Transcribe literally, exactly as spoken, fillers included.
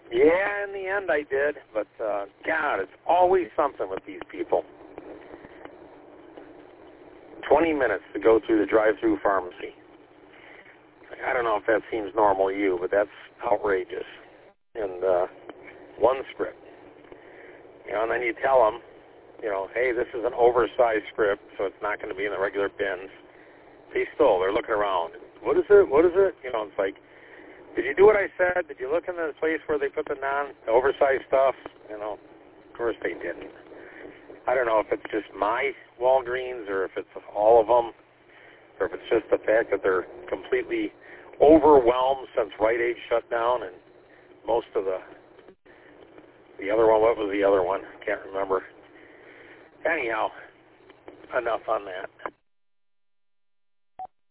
Yeah, in the end I did, but uh, God, it's always something with these people. twenty minutes to go through the drive-through pharmacy. I don't know if that seems normal to you, but that's outrageous. And uh, one script. You know, and then you tell them, you know, hey, this is an oversized script, so it's not going to be in the regular bins. See, still, they're looking around. What is it? What is it? You know, it's like, did you do what I said? Did you look in the place where they put the non, the oversized stuff? You know, of course they didn't. I don't know if it's just my Walgreens or if it's all of them, or if it's just the fact that they're completely overwhelmed since Rite Aid shut down and most of the, the other one, what was the other one? Can't remember. Anyhow, enough on that.